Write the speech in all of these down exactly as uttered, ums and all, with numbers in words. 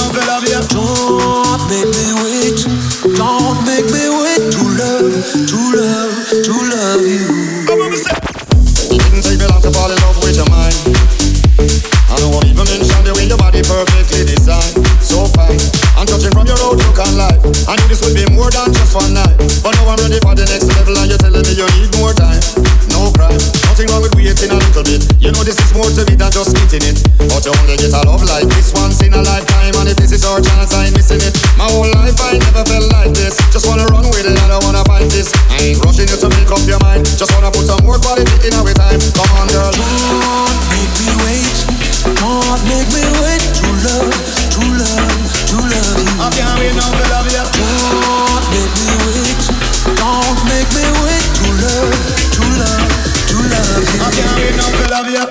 enough to love you. Don't make me wait. Don't make me wait to love, to love, to love you. It didn't take me long to fall in love with your mind. I don't want even mention the way your body perfectly designed. So fine, I'm touching from your outlook on life. I knew this would be more than just one night, but now I'm ready for the next level and you're telling me you need more time. No crime, nothing wrong with waiting a little bit. You know this is more to it than just getting it. But you only get a love like this once in a lifetime, and if this is our chance, I ain't missing it. My whole life I never felt like this. Just wanna run with it, I don't wanna fight this. I ain't rushing you to make up your mind. Just wanna put some more quality in our time. Come on, girl. Don't make me wait. Don't make me wait to love, to love, to love you. I can't wait now to love you. Don't make me wait. Don't make me wait to love, to love, to love you. I can't wait now to love you.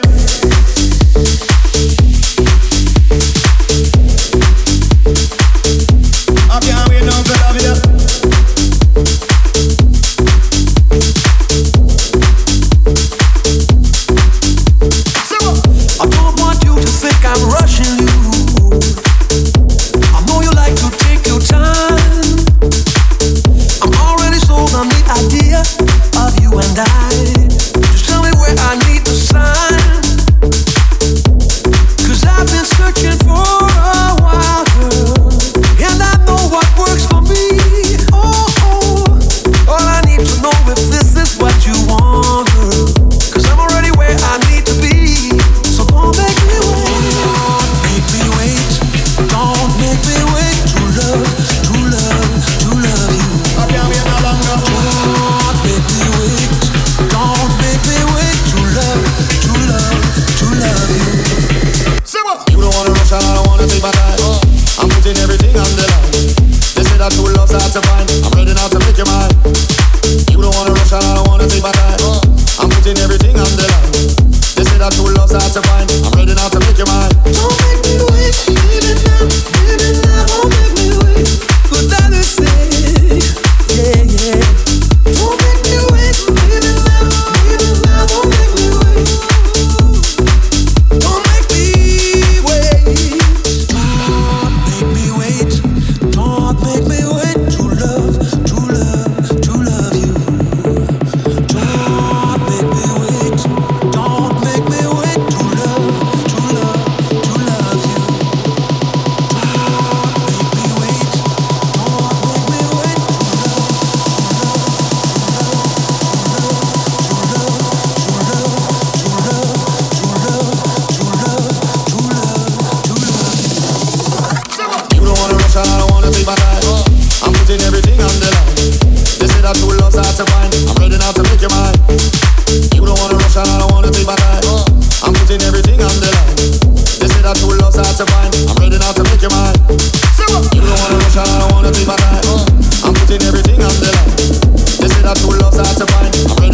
I can't wait now to love you. I don't want you to think I'm rushing you. I know you like to take your time. I'm already sold on the idea of you and I. Just tell me where I need to sign. 'Cause I've been searching for a while, girl, and I know what works for me. Oh, oh. All I need to know if this is what you want, girl. 'Cause I'm already where I need to be. So don't make me wait. Don't make me wait. Don't make me wait to love, to love, to love you. I can't wait no longer. Don't make me wait. Don't make me wait to love, to love, to love you. You don't wanna rush and I don't wanna take my time. I'm putting everything on the line. They say that true love's hard to find. I'm ready now to make you mine. You don't wanna rush and I don't wanna take my time. I'm putting everything on the line. They say that true love's hard to find. I'm ready now to make you mine. Don't make me wait, baby now, baby now, don't make me wait. Good that is say, yeah, yeah. Don't make me wait, baby now, baby now, don't make me wait. Don't make me wait. Don't make me wait. Don't make me wait to love, to love, to love you. Don't make me wait. Don't make me wait to love, to love, to love you. Don't make me wait. Don't make me wait to love, to love, to love, to love, to love, to love, to love, to love. You don't wanna rush and I don't wanna take my time. I'm putting everything on the line. They say that true love's hard to find. I'm ready now to make you mine. You don't wanna rush and I don't wanna take my time. I'm putting everything on the line. They say that true love's hard to find. I'm ready now to make you mine. You don't wanna rush and I don't wanna take my time. I'm putting everything on the line. They say that true love's hard to find. I'm